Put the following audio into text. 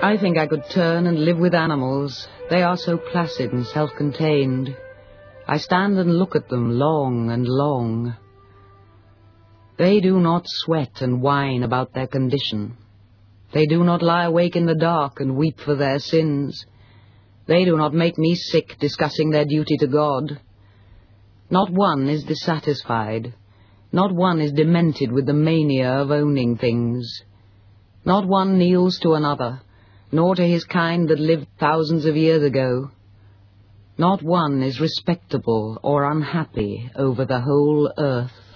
I think I could turn and live with animals. They are so placid and self-contained. I stand and look at them long and long. They do not sweat and whine about their condition. They do not lie awake in the dark and weep for their sins. They do not make me sick discussing their duty to God. Not one is dissatisfied. Not one is demented with the mania of owning things. Not one kneels to another, nor to his kind that lived thousands of years ago. Not one is respectable or unhappy over the whole earth.